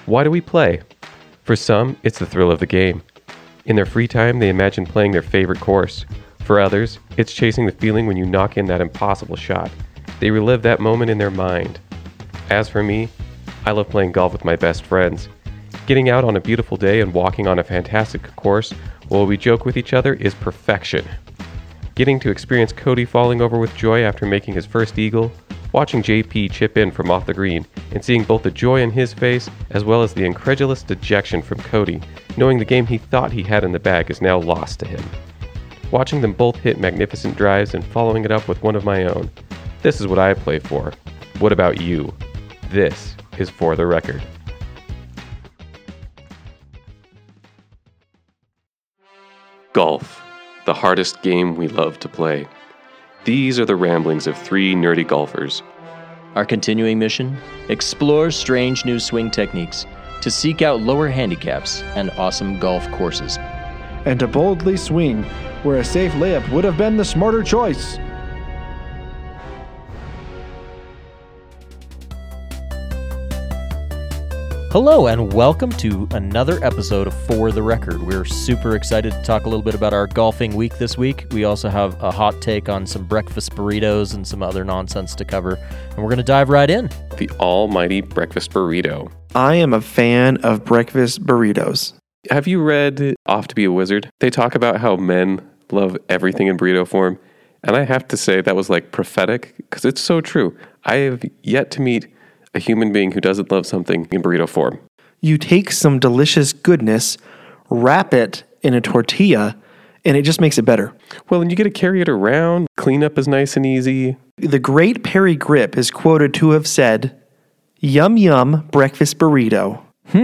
Why do we play? For some, it's the thrill of the game. In their free time, they imagine playing their favorite course. For others, it's chasing the feeling when you knock in that impossible shot. They relive that moment in their mind. As for me, I love playing golf with my best friends. Getting out on a beautiful day and walking on a fantastic course while we joke with each other is perfection. Getting to experience Cody falling over with joy after making his first eagle, watching JP chip in from off the green, and seeing both the joy in his face as well as the incredulous dejection from Cody, knowing the game he thought he had in the bag is now lost to him. Watching them both hit magnificent drives and following it up with one of my own. This is what I play for. What about you? This is For the Record. Golf, the hardest game we love to play. These are the ramblings of three nerdy golfers. Our continuing mission? Explore strange new swing techniques to seek out lower handicaps and awesome golf courses. And to boldly swing where a safe layup would have been the smarter choice. Hello and welcome to another episode of For the Record. We're super excited to talk a little bit about our golfing week this week. We also have a hot take on some breakfast burritos and some other nonsense to cover. And we're going to dive right in. The almighty breakfast burrito. I am a fan of breakfast burritos. Have you read Off to Be a Wizard? They talk about how men love everything in burrito form. And I have to say that was like prophetic because it's so true. I have yet to meet a human being who doesn't love something in burrito form. You take some delicious goodness, wrap it in a tortilla, and it just makes it better. Well, and you get to carry it around. Cleanup is nice and easy. The great Perry Grip is quoted to have said, "Yum yum breakfast burrito."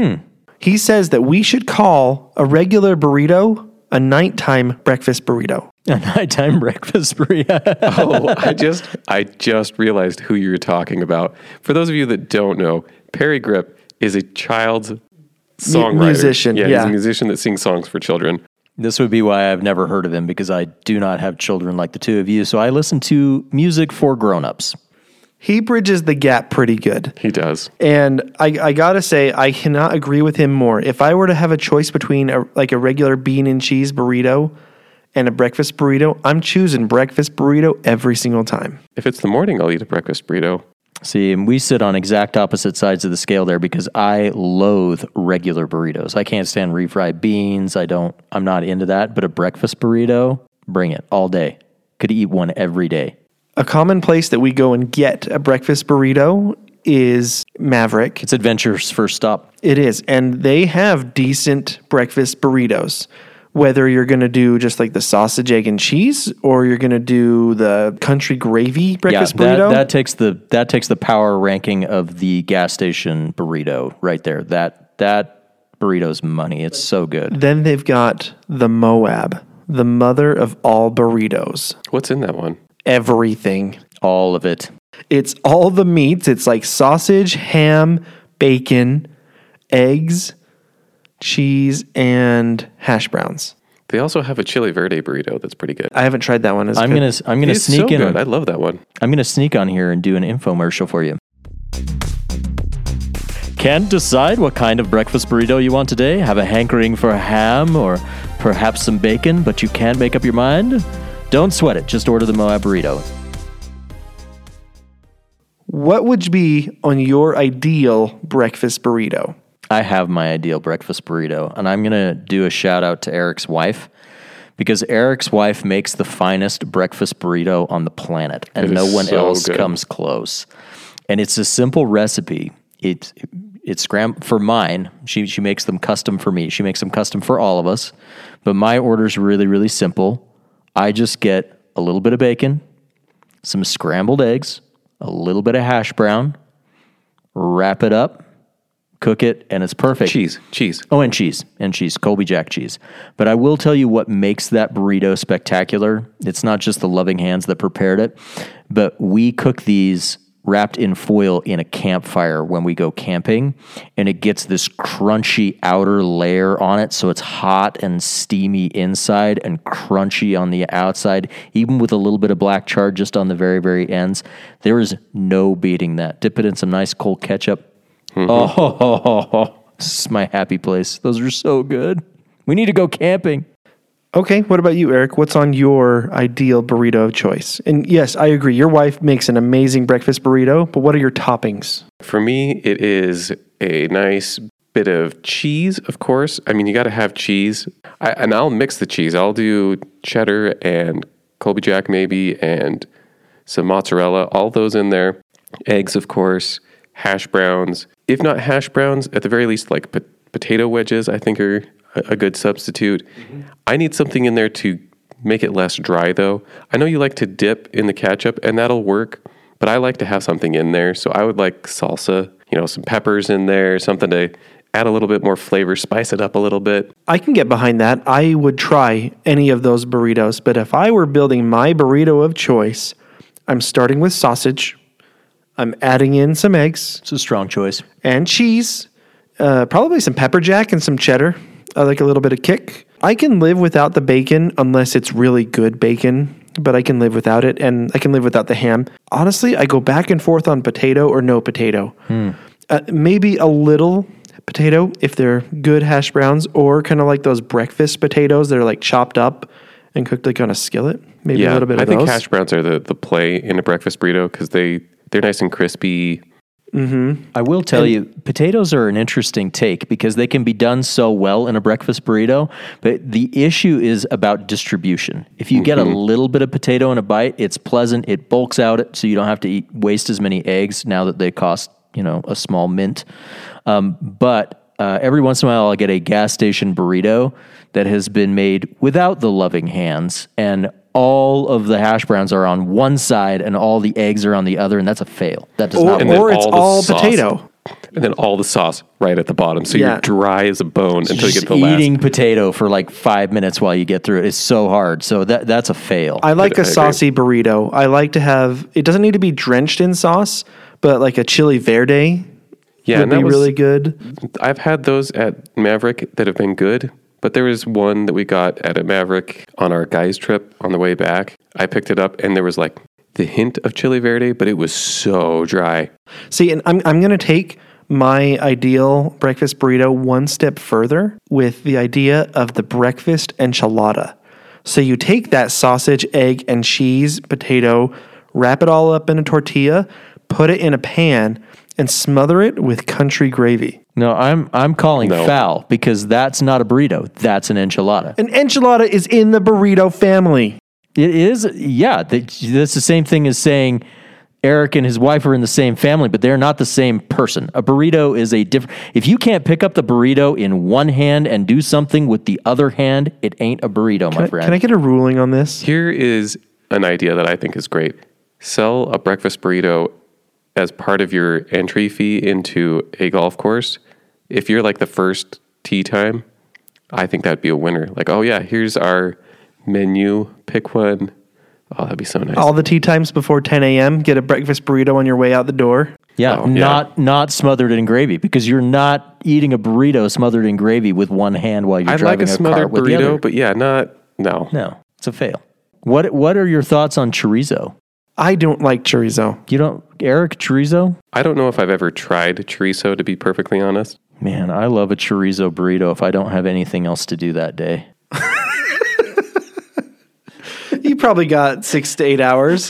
He says that we should call a regular burrito a nighttime breakfast burrito. A nighttime breakfast burrito. Oh, I just realized who you're talking about. For those of you that don't know, Perry Grip is a child's songwriter. Musician, yeah. He's a musician that sings songs for children. This would be why I've never heard of him, because I do not have children like the two of you, so I listen to music for grown-ups. He bridges the gap pretty good. He does. And I gotta say, I cannot agree with him more. If I were to have a choice between a regular bean and cheese burrito and a breakfast burrito, I'm choosing breakfast burrito every single time. If it's the morning, I'll eat a breakfast burrito. See, and we sit on exact opposite sides of the scale there, because I loathe regular burritos. I can't stand refried beans. I'm not into that. But a breakfast burrito, bring it all day. Could eat one every day. A common place that we go and get a breakfast burrito is Maverick. It's Adventure's first stop. It is. And they have decent breakfast burritos. Whether you're going to do just like the sausage, egg, and cheese, or you're going to do the country gravy breakfast burrito. That takes the power ranking of the gas station burrito right there. That burrito's money. It's so good. Then they've got the Moab, the mother of all burritos. What's in that one? Everything. All of it. It's all the meats. It's like sausage, ham, bacon, eggs, cheese, and hash browns. They also have a chili verde burrito that's pretty good. I haven't tried that one. I'm gonna It's sneak so in. good. I love that one. I'm gonna sneak on here and do an infomercial for you. Can't decide what kind of breakfast burrito you want today? Have a hankering for ham or perhaps some bacon, but you can't make up your mind? Don't sweat it. Just order the Moab burrito. What would be on your ideal breakfast burrito? I have my ideal breakfast burrito, and I'm going to do a shout out to Eric's wife, because Eric's wife makes the finest breakfast burrito on the planet, and no one else comes close. And it's a simple recipe. It's scrambled for mine. She makes them custom for me. She makes them custom for all of us. But my order's really, really simple. I just get a little bit of bacon, some scrambled eggs, a little bit of hash brown, wrap it up, cook it, and it's perfect. Cheese. Oh, and cheese, Colby Jack cheese. But I will tell you what makes that burrito spectacular. It's not just the loving hands that prepared it, but we cook these wrapped in foil in a campfire when we go camping, and it gets this crunchy outer layer on it, so it's hot and steamy inside and crunchy on the outside, even with a little bit of black char just on the very, very ends. There is no beating that. Dip it in some nice cold ketchup. Oh, This is my happy place. Those are so good. We need to go camping. Okay, what about you, Eric? What's on your ideal burrito of choice? And yes, I agree. Your wife makes an amazing breakfast burrito, but what are your toppings? For me, it is a nice bit of cheese, of course. I mean, you got to have cheese. And I'll mix the cheese. I'll do cheddar and Colby Jack maybe and some mozzarella, all those in there. Eggs, of course, hash browns. If not hash browns, at the very least, like potato wedges, I think are a good substitute. Mm-hmm. I need something in there to make it less dry, though. I know you like to dip in the ketchup, and that'll work, but I like to have something in there. So I would like salsa, some peppers in there, something to add a little bit more flavor, spice it up a little bit. I can get behind that. I would try any of those burritos, but if I were building my burrito of choice, I'm starting with sausage. I'm adding in some eggs. It's a strong choice. And cheese, probably some pepper jack and some cheddar. I like a little bit of kick. I can live without the bacon unless it's really good bacon, but I can live without it, and I can live without the ham. Honestly, I go back and forth on potato or no potato. Maybe a little potato if they're good hash browns, or kind of like those breakfast potatoes that are like chopped up and cooked like on a skillet. Maybe a little bit of those. I think hash browns are the play in a breakfast burrito because they're nice and crispy. Mm-hmm. I will tell you, potatoes are an interesting take because they can be done so well in a breakfast burrito, but the issue is about distribution. If you get a little bit of potato in a bite, it's pleasant. It bulks out so you don't have to waste as many eggs now that they cost, a small mint. But every once in a while, I'll get a gas station burrito that has been made without the loving hands, and all of the hash browns are on one side and all the eggs are on the other, and that's a fail. That does not work. Or it's all potato. And then all the sauce right at the bottom. So you're dry as a bone until you get to the last. Eating potato for like 5 minutes while you get through it is so hard. So that's a fail. I like a saucy burrito. I like to have, it doesn't need to be drenched in sauce, but like a chili verde would be really good. I've had those at Maverick that have been good. But there was one that we got at a Maverick on our guys trip on the way back. I picked it up and there was like the hint of chili verde, but it was so dry. See, and I'm going to take my ideal breakfast burrito one step further with the idea of the breakfast enchilada. So you take that sausage, egg, and cheese, potato, wrap it all up in a tortilla, put it in a pan, and smother it with country gravy. No, I'm calling foul because that's not a burrito. That's an enchilada. An enchilada is in the burrito family. It is, yeah. That's the same thing as saying Eric and his wife are in the same family, but they're not the same person. A burrito is a different... If you can't pick up the burrito in one hand and do something with the other hand, it ain't a burrito, my friend. Can I get a ruling on this? Here is an idea that I think is great. Sell a breakfast burrito as part of your entry fee into a golf course. If you're like the first tee time, I think that'd be a winner. Like, oh yeah, here's our menu, pick one. Oh, that'd be so nice. All the tee times before 10 a.m., get a breakfast burrito on your way out the door. Yeah, not smothered in gravy, because you're not eating a burrito smothered in gravy with one hand while you're driving a car with the other. I'd like a smothered burrito, but yeah, no. No, it's a fail. What are your thoughts on chorizo? I don't like chorizo. You don't, Eric, chorizo? I don't know if I've ever tried chorizo, to be perfectly honest. Man, I love a chorizo burrito if I don't have anything else to do that day. You probably got 6 to 8 hours.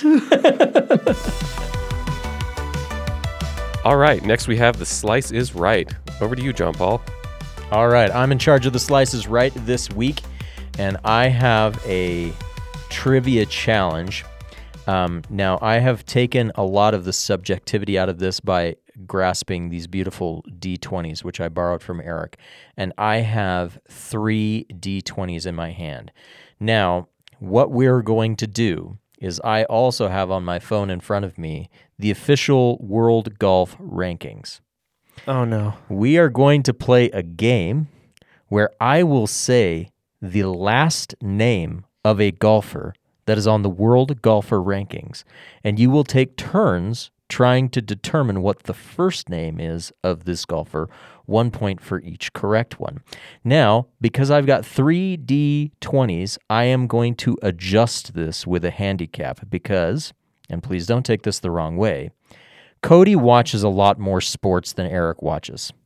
All right, next we have The Slice is Right. Over to you, John Paul. All right, I'm in charge of The Slice is Right this week, and I have a trivia challenge. Now, I have taken a lot of the subjectivity out of this by grasping these beautiful D20s, which I borrowed from Eric, and I have 3 D20s in my hand. Now, what we're going to do is I also have on my phone in front of me the official World Golf Rankings. Oh, no. We are going to play a game where I will say the last name of a golfer that is on the World Golfer Rankings, and you will take turns trying to determine what the first name is of this golfer, 1 point for each correct one. Now, because I've got 3 D20s, I am going to adjust this with a handicap because, and please don't take this the wrong way, Cody watches a lot more sports than Eric watches.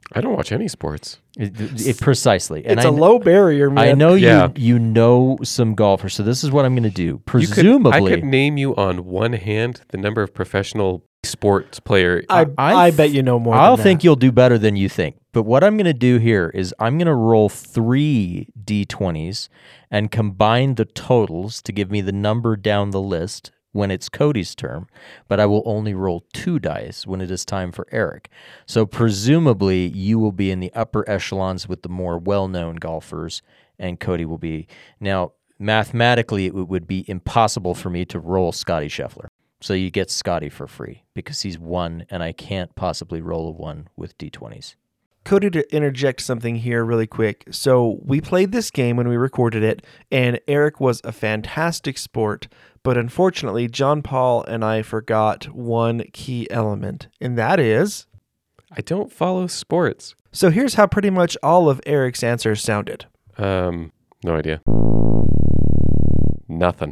I don't watch any sports. Precisely. It's a low barrier, man. I know you know some golfers, so this is what I'm going to do. Presumably, I could name you on one hand the number of professional sports player. I bet you know more. I'll think you'll do better than you think. But what I'm going to do here is I'm going to roll 3 D20s and combine the totals to give me the number down the list when it's Cody's turn, but I will only roll 2 dice when it is time for Eric. So presumably you will be in the upper echelons with the more well-known golfers, and Cody will be. Now, mathematically, it would be impossible for me to roll Scotty Scheffler. So you get Scotty for free because he's 1, and I can't possibly roll a 1 with D20s. Cody, to interject something here really quick. So we played this game when we recorded it, and Eric was a fantastic sport, but unfortunately, John Paul and I forgot one key element, and that is... I don't follow sports. So here's how pretty much all of Eric's answers sounded. No idea. Nothing.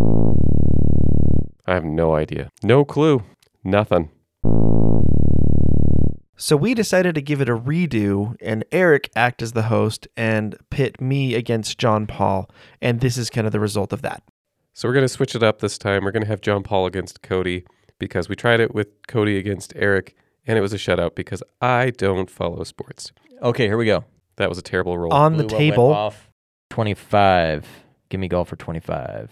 I have no idea. No clue. Nothing. So we decided to give it a redo and Eric act as the host and pit me against John Paul. And this is kind of the result of that. So we're going to switch it up this time. We're going to have John Paul against Cody because we tried it with Cody against Eric and it was a shutout because I don't follow sports. Okay, here we go. That was a terrible roll. On the table. Off. 25. Give me golf for 25.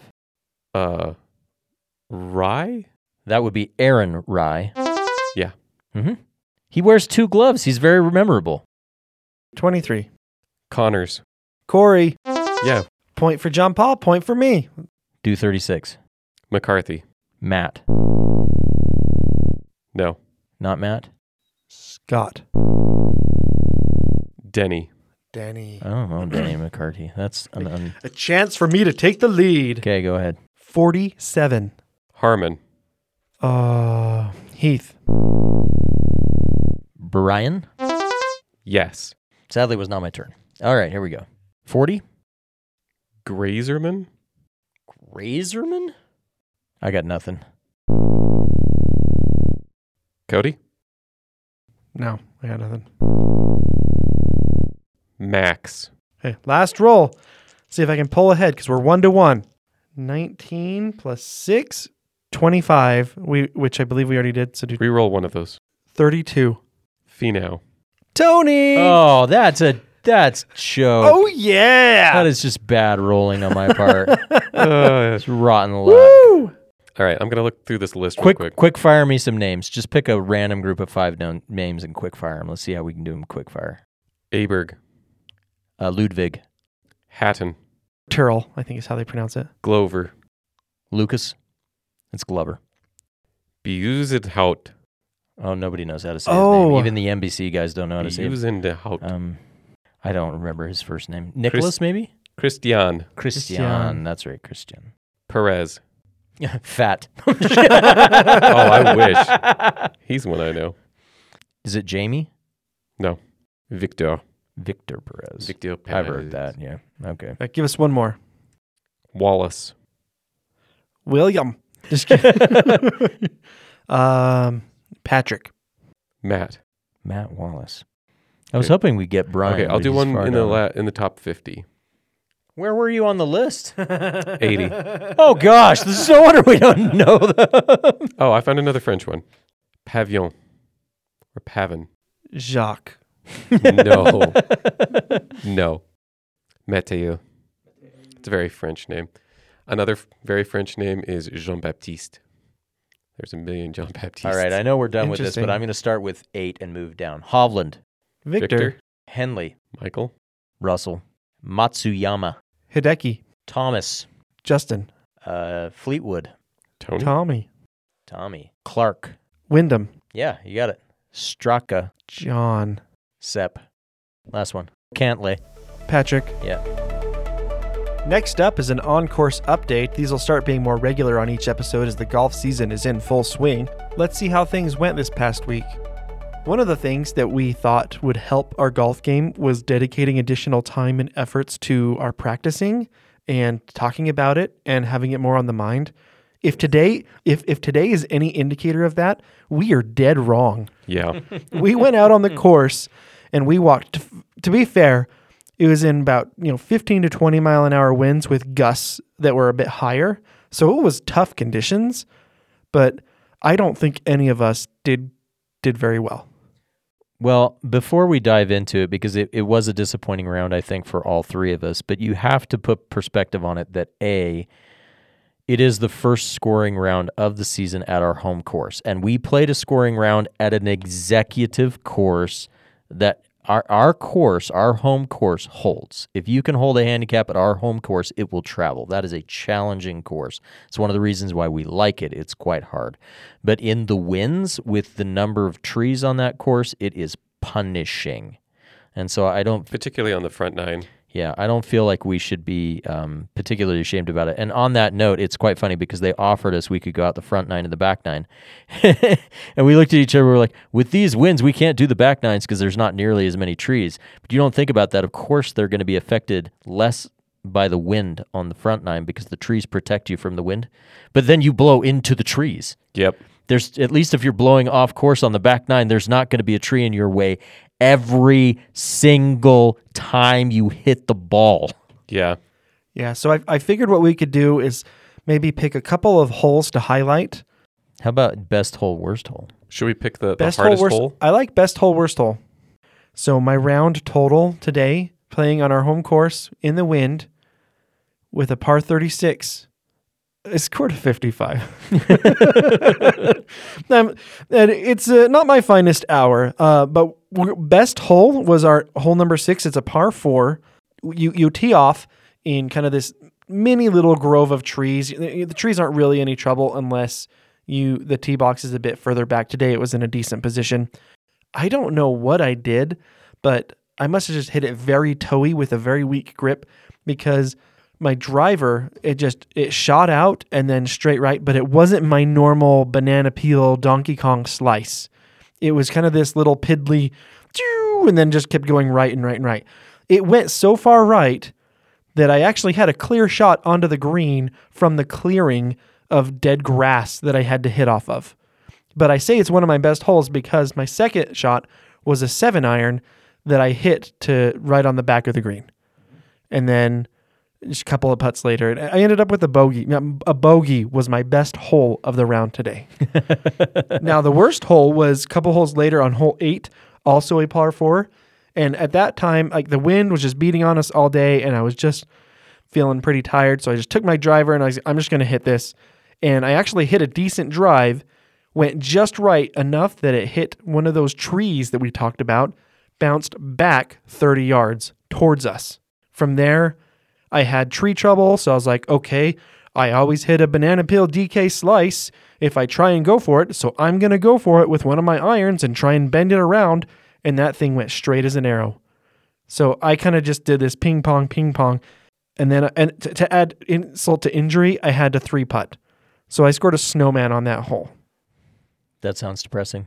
Rye? That would be Aaron Rye. Yeah. Mm-hmm. He wears 2 gloves. He's very memorable. 23. Connors. Corey. Yeah. Point for John Paul, point for me. Do 36. McCarthy. Matt. No. Not Matt? Scott. Denny. Danny. Oh, Danny McCarthy. That's a chance for me to take the lead. Okay, go ahead. 47. Harmon. Heath. Brian? Yes. Sadly, it was not my turn. All right, here we go. 40? Grazerman? Grazerman? I got nothing. Cody? No, I got nothing. Max. Okay, last roll. See if I can pull ahead because we're 1-1. 19 plus 6, 25, which I believe we already did. So do Reroll one of those. 32. Finau. Tony! Oh, that's show. Oh, yeah! That is just bad rolling on my part. It's rotten luck. Woo! All right, I'm going to look through this list real quick. Quick fire me some names. Just pick a random group of 5 known names and quick fire them. Let's see how we can do them quick fire. Aberg. Ludwig. Hatton. Turl, I think is how they pronounce it. Glover. Lucas. It's Glover. Bezuidenhout. Oh, nobody knows how to say his name. Even the NBC guys don't know how to say it. Bezuidenhout. I don't remember his first name. Nicholas, maybe? Christian. That's right, Christian. Perez. Fat. Oh, I wish. He's one I know. Is it Jamie? No. Victor Perez. Victor Perez. I've heard that, yeah. Okay. Give us one more. Wallace. William. Just kidding. Patrick. Matt Wallace. I was hoping we'd get Brian. Okay, I'll do one in the top 50. Where were you on the list? 80. Oh, gosh. This is no wonder we don't know them. Oh, I found another French one. Pavillon. Or Pavin. Jacques. No. No. Mathieu. It's a very French name. Another very French name is Jean-Baptiste. There's a million Jean-Baptistes. All right, I know we're done with this, but I'm going to start with 8 and move down. Hovland. Victor. Henley. Michael. Russell. Matsuyama. Hideki. Thomas. Justin. Fleetwood. Tony. Tommy. Clark. Wyndham. Yeah, you got it. Straka. John. Sepp. Last one. Cantlay. Patrick. Yeah. Next up is an on-course update. These will start being more regular on each episode as the golf season is in full swing. Let's see how things went this past week. One of the things that we thought would help our golf game was dedicating additional time and efforts to our practicing and talking about it and having it more on the mind. If today is any indicator of that, we are dead wrong. Yeah. We went out on the course and we walked. To be fair, it was in about 15 to 20 mile an hour winds with gusts that were a bit higher. So it was tough conditions, but I don't think any of us did very well. Well, before we dive into it, because it was a disappointing round, I think, for all three of us, but you have to put perspective on it that A, it is the first scoring round of the season at our home course. And we played a scoring round at an executive course that our home course holds. If you can hold a handicap at our home course, it will travel. That is a challenging course. It's one of the reasons why we like it. It's quite hard. But in the winds, with the number of trees on that course, it is punishing. And so I don't... Particularly on the front nine. Yeah, I don't feel like we should be particularly ashamed about it. And on that note, it's quite funny because they offered us we could go out the front nine and the back nine. And we looked at each other, we were like, with these winds, we can't do the back nines because there's not nearly as many trees. But you don't think about that. Of course, they're going to be affected less by the wind on the front nine because the trees protect you from the wind. But then you blow into the trees. Yep. There's, at least if you're blowing off course on the back nine, there's not going to be a tree in your way every single time you hit the ball. Yeah. Yeah, so I figured what we could do is maybe pick a couple of holes to highlight. How about best hole, worst hole? Should we pick the Best hardest hole, hole? I like best hole, worst hole. So my round total today, playing on our home course in the wind with a par 36, I scored a 55. It's not my finest hour, but best hole was our hole number 6. It's a par 4. You tee off in kind of this mini little grove of trees. The trees aren't really any trouble unless the tee box is a bit further back. Today it was in a decent position. I don't know what I did, but I must have just hit it very toey with a very weak grip because my driver, it shot out and then straight right, but it wasn't my normal banana peel Donkey Kong slice. It was kind of this little piddly, and then just kept going right and right and right. It went so far right that I actually had a clear shot onto the green from the clearing of dead grass that I had to hit off of. But I say it's one of my best holes because my second shot was a 7-iron that I hit to right on the back of the green. And then just a couple of putts later, I ended up with a bogey. A bogey was my best hole of the round today. Now, the worst hole was a couple holes later on hole 8, also a par 4. And at that time, like the wind was just beating on us all day, and I was just feeling pretty tired. So I just took my driver, and I'm just going to hit this. And I actually hit a decent drive, went just right enough that it hit one of those trees that we talked about, bounced back 30 yards towards us. From there, I had tree trouble, so I was like, okay, I always hit a banana peel DK slice if I try and go for it, so I'm going to go for it with one of my irons and try and bend it around, and that thing went straight as an arrow. So I kind of just did this ping pong, and then to add insult to injury, I had to 3-putt. So I scored a snowman on that hole. That sounds depressing.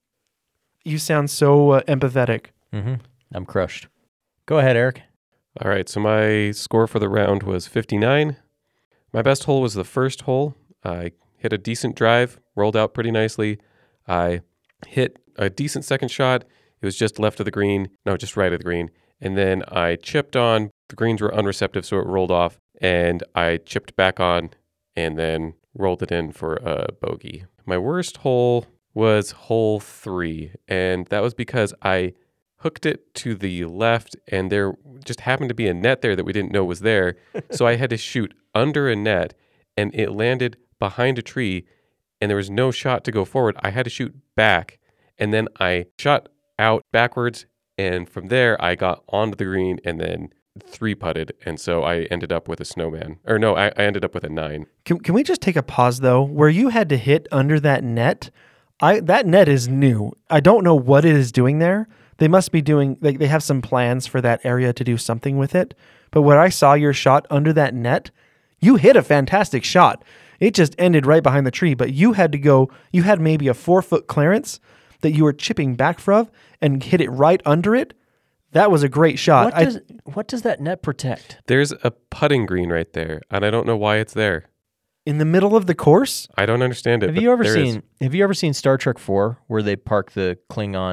You sound so empathetic. Mm-hmm. I'm crushed. Go ahead, Eric. All right, so my score for the round was 59. My best hole was the first hole. I hit a decent drive, rolled out pretty nicely. I hit a decent second shot. It was just left of the green. No, just right of the green. And then I chipped on. The greens were unreceptive, so it rolled off. And I chipped back on and then rolled it in for a bogey. My worst hole was hole 3. And that was because I hooked it to the left, and there just happened to be a net there that we didn't know was there. So I had to shoot under a net, and it landed behind a tree, and there was no shot to go forward. I had to shoot back, and then I shot out backwards, and from there I got onto the green and then 3-putted, and so I ended up with a snowman. Or no, I ended up with a 9. Can we just take a pause, though? Where you had to hit under that net, that net is new. I don't know what it is doing there. They must be doing, they have some plans for that area to do something with it. But when I saw your shot under that net, you hit a fantastic shot. It just ended right behind the tree, but you had maybe a 4-foot clearance that you were chipping back from and hit it right under it. That was a great shot. What does that net protect? There's a putting green right there, and I don't know why it's there. In the middle of the course? I don't understand it. Have you ever seen Star Trek 4 where they park the Klingon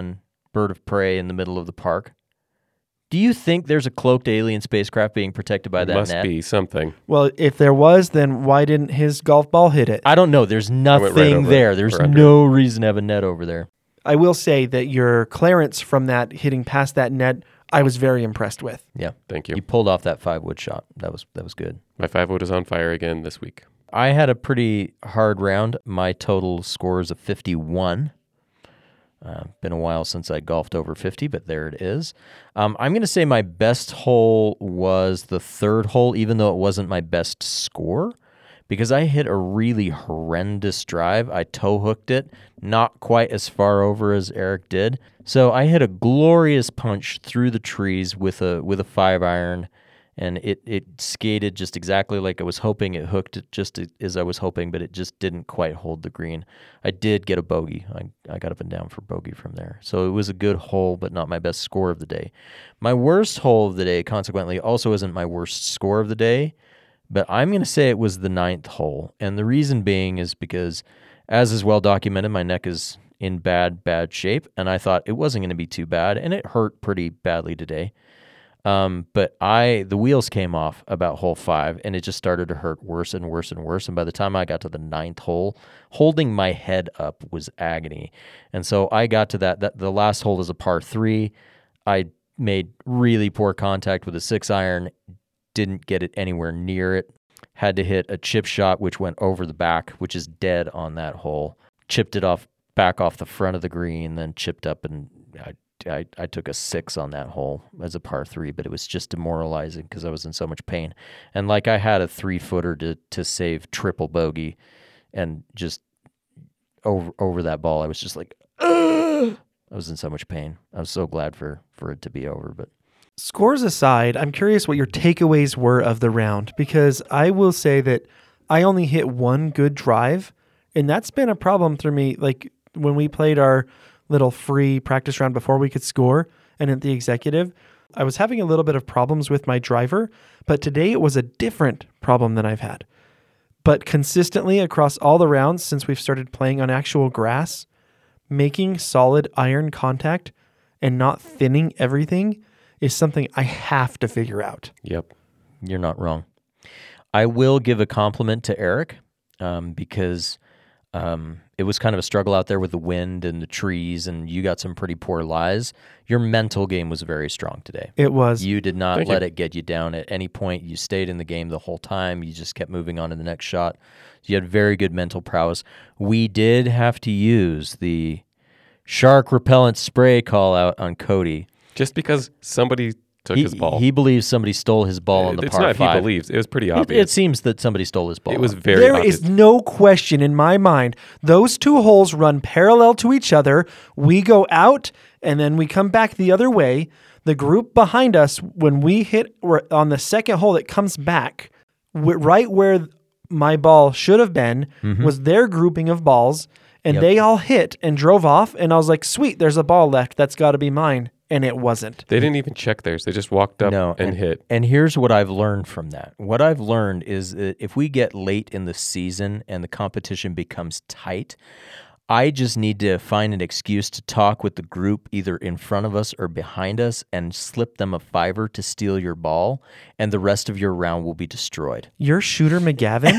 bird of prey in the middle of the park. Do you think there's a cloaked alien spacecraft being protected by that Must net? be something. Well, if there was, then why didn't his golf ball hit it? I don't know. There's nothing over there. it, There's or under no reason to have a net over there. I will say that your clearance from that hitting past that net, I was very impressed with. Yeah. Thank you. You pulled off that 5-wood shot. That was good. My 5-wood is on fire again this week. I had a pretty hard round. My total score is a 51. Been a while since I golfed over 50, but there it is. I'm going to say my best hole was the third hole, even though it wasn't my best score, because I hit a really horrendous drive. I toe hooked it, not quite as far over as Eric did. So I hit a glorious punch through the trees with a 5-iron, and it skated just exactly like I was hoping. It hooked it just as I was hoping, but it just didn't quite hold the green. I did get a bogey. I got up and down for bogey from there. So it was a good hole, but not my best score of the day. My worst hole of the day, consequently, also isn't my worst score of the day, but I'm going to say it was the 9th hole. And the reason being is because, as is well documented, my neck is in bad shape, and I thought it wasn't going to be too bad, and it hurt pretty badly today. But the wheels came off about hole 5, and it just started to hurt worse and worse and worse. And by the time I got to the 9th hole, holding my head up was agony. And so I got to that the last hole is a par 3. I made really poor contact with a 6-iron, didn't get it anywhere near it. Had to hit a chip shot, which went over the back, which is dead on that hole. Chipped it back off the front of the green, then chipped up, and I took a 6 on that hole as a par 3, but it was just demoralizing because I was in so much pain. And like I had a 3-footer to save triple bogey, and just over that ball, I was just like, ugh! I was in so much pain. I was so glad for it to be over. But Scores aside, I'm curious what your takeaways were of the round, because I will say that I only hit one good drive, and that's been a problem for me. Like when we played our little free practice round before we could score, and at the executive, I was having a little bit of problems with my driver, but today it was a different problem than I've had. But consistently across all the rounds since we've started playing on actual grass, making solid iron contact and not thinning everything is something I have to figure out. Yep. you're not wrong. I will give a compliment to Eric because it was kind of a struggle out there with the wind and the trees, and you got some pretty poor lies. Your mental game was very strong today. It was. You did not let it get you down at any point. You stayed in the game the whole time. You just kept moving on to the next shot. So you had very good mental prowess. We did have to use the shark repellent spray call out on Cody. Just because somebody took his ball. He believes somebody stole his ball on the par 5. It's not he believes. It was pretty obvious. It seems that somebody stole his ball. It was very There obvious. is no question in my mind. Those two holes run parallel to each other. We go out and then we come back the other way. The group behind us, when we hit on the second hole that comes back, right where my ball should have been, was their grouping of balls. And they all hit and drove off. And I was like, sweet, there's a ball left. That's got to be mine. And it wasn't. They didn't even check theirs. They just walked up and hit. And here's what I've learned from that. What I've learned is that if we get late in the season and the competition becomes tight, I just need to find an excuse to talk with the group either in front of us or behind us and slip them a $5 to steal your ball, and the rest of your round will be destroyed. You're Shooter McGavin?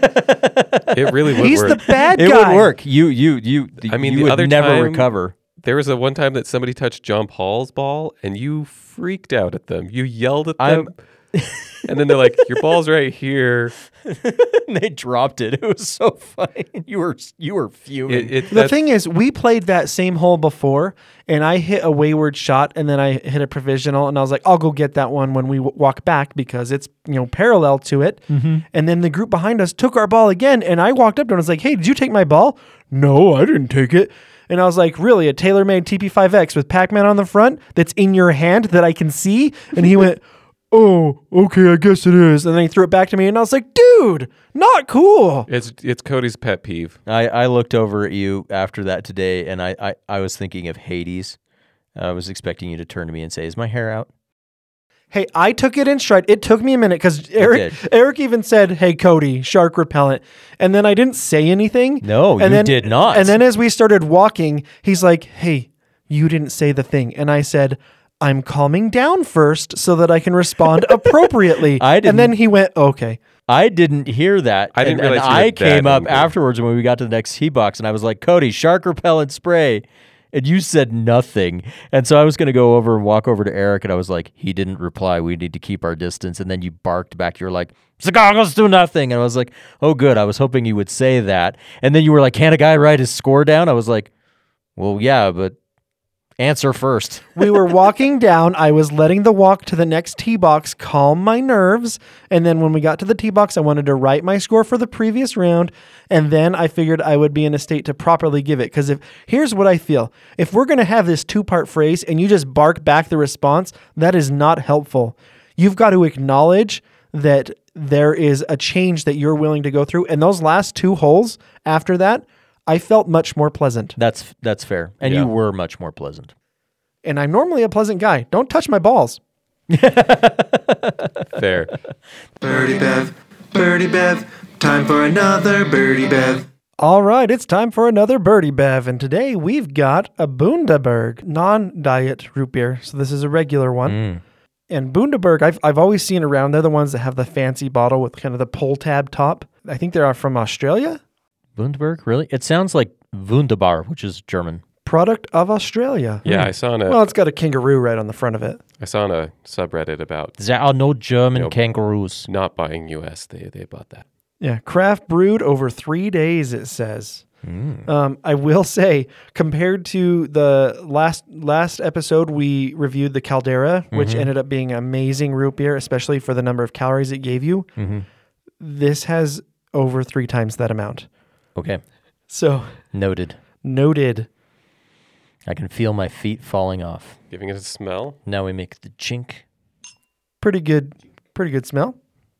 It really would He's work. the bad guy. It would work. I mean, the you would other never time- recover. There was one time that somebody touched John Paul's ball, and you freaked out at them. You yelled at them, and then they're like, "Your ball's right here." And they dropped it. It was so funny. You were fuming. The thing is, we played that same hole before, and I hit a wayward shot, and then I hit a provisional, and I was like, I'll go get that one when we walk back because it's parallel to it. And then the group behind us took our ball again, and I walked up to him and was like, hey, did you take my ball? No, I didn't take it. And I was like, really, a TaylorMade TP5X with Pac-Man on the front that's in your hand that I can see? And he went, oh, okay, I guess it is. And then he threw it back to me, and I was like, dude, not cool. It's Cody's pet peeve. I looked over at you after that today, and I was thinking of Hades. I was expecting you to turn to me and say, is my hair out? Hey, I took it in stride. It took me a minute because Eric even said, hey, Cody, shark repellent. And then I didn't say anything. No, and you did not. And then as we started walking, he's like, hey, you didn't say the thing. And I said, I'm calming down first so that I can respond appropriately. And then he went, okay. I didn't hear that. I didn't realize you I had came that up input. afterwards when we got to the next tee box, and I was like, Cody, shark repellent spray. And you said nothing. And so I was going to go over and walk over to Eric, and I was like, he didn't reply. We need to keep our distance. And then you barked back. You were like, Chicago's do nothing. And I was like, oh, good. I was hoping you would say that. And then you were like, can't a guy write his score down? I was like, well, yeah, but answer first. We were walking down. I was letting the walk to the next tee box calm my nerves. And then when we got to the tee box, I wanted to write my score for the previous round. And then I figured I would be in a state to properly give it. Because here's what I feel. If we're going to have this 2-part phrase and you just bark back the response, that is not helpful. You've got to acknowledge that there is a change that you're willing to go through. And those last 2 holes after that, I felt much more pleasant. That's fair. And you were much more pleasant. And I'm normally a pleasant guy. Don't touch my balls. Fair. Birdie Bev, time for another Birdie Bev. All right, it's time for another Birdie Bev. And today we've got a Bundaberg non-diet root beer. So this is a regular one. And Bundaberg, I've always seen around. They're the ones that have the fancy bottle with kind of the pull tab top. I think they're from Australia. Bundaberg, really? It sounds like Wunderbar, which is German. Product of Australia. Yeah, I saw Well, it's got a kangaroo right on the front of it. I saw on a subreddit about There are no German kangaroos. not buying US. They bought that. Yeah, craft brewed over 3 days, it says. I will say, compared to the last episode, we reviewed the Caldera, which ended up being amazing root beer, especially for the number of calories it gave you. This has over 3 times that amount. Okay. So Noted. I can feel my feet falling off. Giving it a smell. Now we make the chink. pretty good smell.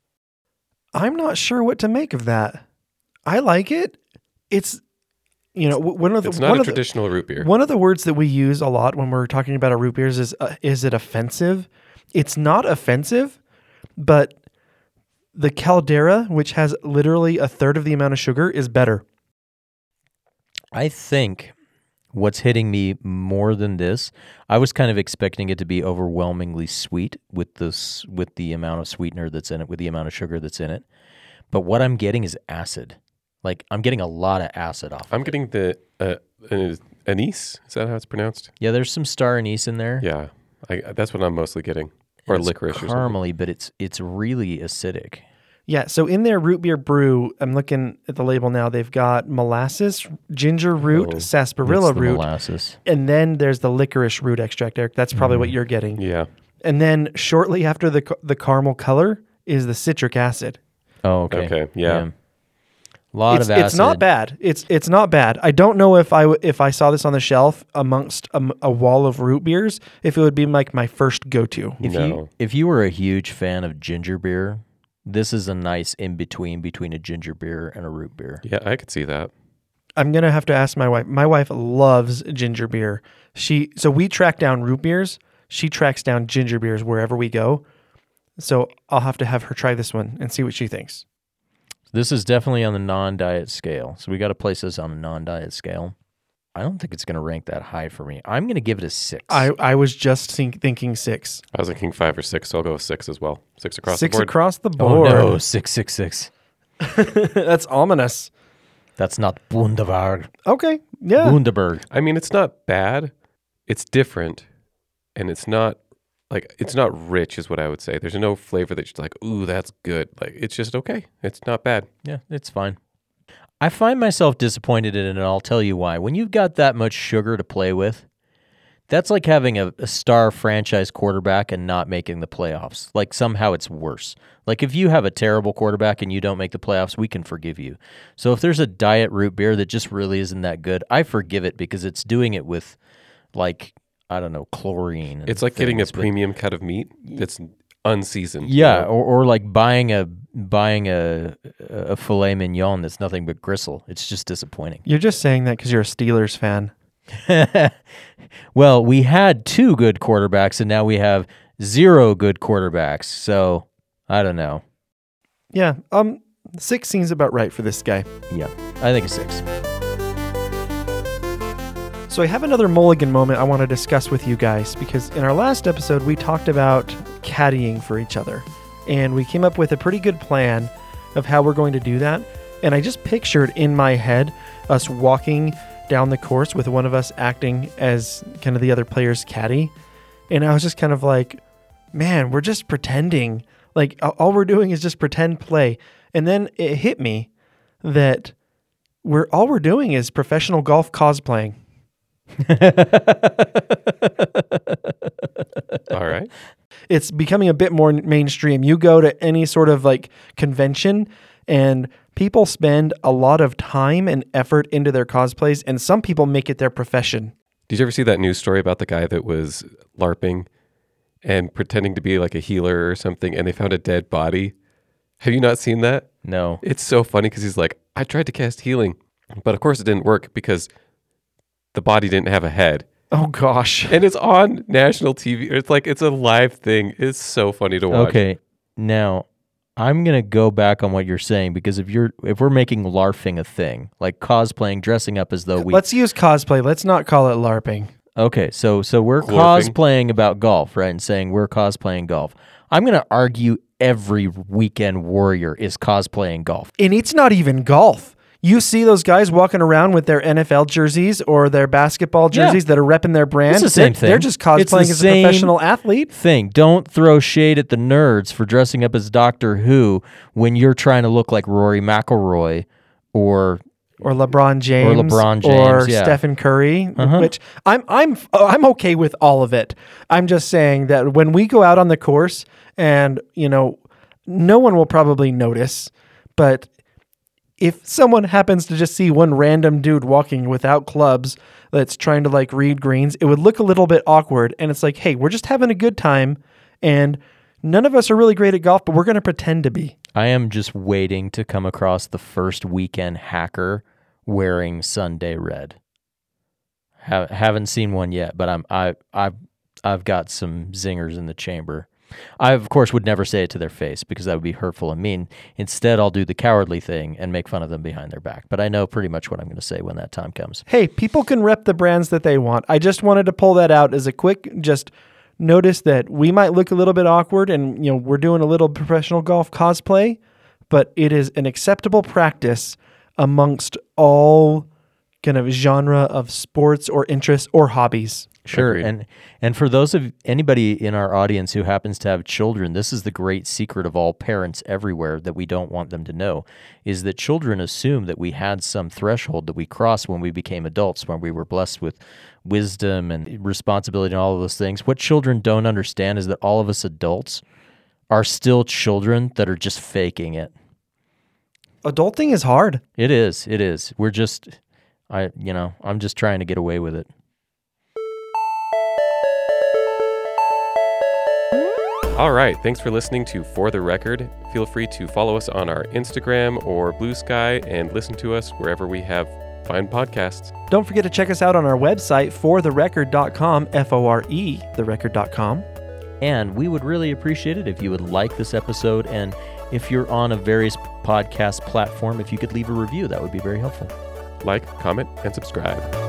I'm not sure what to make of that. I like it. It's, one of the It's not a traditional root beer. One of the words that we use a lot when we're talking about a root beers is it offensive? It's not offensive, but the Caldera, which has literally a third of the amount of sugar, is better. I think what's hitting me more than this, I was kind of expecting it to be overwhelmingly sweet with the amount of sweetener that's in it, with the amount of sugar that's in it. But what I'm getting is acid. Like, I'm getting a lot of acid off. I'm getting the anise. Is that how it's pronounced? Yeah, there's some star anise in there. Yeah, that's what I'm mostly getting. Or It's licorice or something. caramely, but it's really acidic. Yeah, so in their root beer brew, I'm looking at the label now, they've got molasses, ginger root, sarsaparilla It's the root, molasses. and then there's the licorice root extract, Eric. That's probably what you're getting. Yeah. And then shortly after the caramel color is the citric acid. Oh, okay. Okay, yeah. A lot of acid. It's not bad. It's not bad. I don't know if I saw this on the shelf amongst a wall of root beers, if it would be like my first go-to. If you were a huge fan of ginger beer, this is a nice in-between between a ginger beer and a root beer. Yeah, I could see that. I'm going to have to ask my wife. My wife loves ginger beer. So we track down root beers. She tracks down ginger beers wherever we go. So I'll have to have her try this one and see what she thinks. This is definitely on the non-diet scale. So we got to place this on a non-diet scale. I don't think it's going to rank that high for me. I'm going to give it a 6. I was just thinking 6. I was thinking 5 or 6, so I'll go with 6 as well. 6 across the 6 board. across the Oh board. no, 666. That's ominous. That's not Bundaberg. Okay. Yeah. Bundaberg. I mean, it's not bad. It's different, and it's not rich, is what I would say. There's no flavor that's like, ooh, that's good. Like, it's just okay. It's not bad. Yeah, it's fine. I find myself disappointed in it, and I'll tell you why. When you've got that much sugar to play with, that's like having a star franchise quarterback and not making the playoffs. Like, somehow it's worse. Like, if you have a terrible quarterback and you don't make the playoffs, we can forgive you. So if there's a diet root beer that just really isn't that good, I forgive it because it's doing it with, like, I don't know, chlorine. It's like getting a premium cut of meat that's unseasoned. Yeah, you know? or like buying a filet mignon that's nothing but gristle. It's just disappointing. You're just saying that because you're a Steelers fan. Well, we had 2 good quarterbacks, and now we have 0 good quarterbacks. So I don't know. Yeah. 6 seems about right for this guy. Yeah, I think a 6. So I have another mulligan moment I want to discuss with you guys, because in our last episode, we talked about caddying for each other. And we came up with a pretty good plan of how we're going to do that. And I just pictured in my head us walking down the course with one of us acting as kind of the other player's caddy. And I was just kind of like, man, we're just pretending. Like, all we're doing is just pretend play. And then it hit me that all we're doing is professional golf cosplaying. All right. It's becoming a bit more mainstream. You go to any sort of like convention and people spend a lot of time and effort into their cosplays, and some people make it their profession. Did you ever see that news story about the guy that was LARPing and pretending to be like a healer or something, and they found a dead body? Have you not seen that? No. It's so funny because he's like, I tried to cast healing, but of course it didn't work because the body didn't have a head. Oh, gosh. And it's on national TV. It's like, it's a live thing. It's so funny to watch. Okay. Now, I'm going to go back on what you're saying, because if we're making LARPing a thing, like cosplaying, dressing up as though Let's use cosplay. Let's not call it LARPing. Okay, so we're Glorping. cosplaying about golf, right? And saying we're cosplaying golf. I'm going to argue every weekend warrior is cosplaying golf. And it's not even golf. You see those guys walking around with their NFL jerseys or their basketball jerseys that are repping their brand. It's the same thing. They're just It's the cosplaying as a same professional athlete. Thing. Don't throw shade at the nerds for dressing up as Doctor Who when you're trying to look like Rory McIlroy or LeBron James, or yeah. Stephen Curry, which I'm okay with all of it. I'm just saying that when we go out on the course, and no one will probably notice, but if someone happens to just see one random dude walking without clubs that's trying to like read greens, it would look a little bit awkward. And it's like, hey, we're just having a good time, and none of us are really great at golf, but we're going to pretend to be. I am just waiting to come across the first weekend hacker wearing Sunday red. Haven't seen one yet, but I've got some zingers in the chamber. I, of course, would never say it to their face because that would be hurtful and mean. Instead, I'll do the cowardly thing and make fun of them behind their back. But I know pretty much what I'm going to say when that time comes. Hey, people can rep the brands that they want. I just wanted to pull that out as a quick notice that we might look a little bit awkward, and we're doing a little professional golf cosplay, but it is an acceptable practice amongst all kind of genre of sports or interests or hobbies. Sure. Agreed. And for those of anybody in our audience who happens to have children, this is the great secret of all parents everywhere that we don't want them to know, is that children assume that we had some threshold that we crossed when we became adults, when we were blessed with wisdom and responsibility and all of those things. What children don't understand is that all of us adults are still children that are just faking it. Adulting is hard. It is. We're just, I'm just trying to get away with it. All right. Thanks for listening to For the Record. Feel free to follow us on our Instagram or Blue Sky and listen to us wherever we have fine podcasts. Don't forget to check us out on our website, fortherecord.com, F-O-R-E, therecord.com. And we would really appreciate it if you would like this episode, and if you're on a various podcast platform, if you could leave a review, that would be very helpful. Like, comment, and subscribe.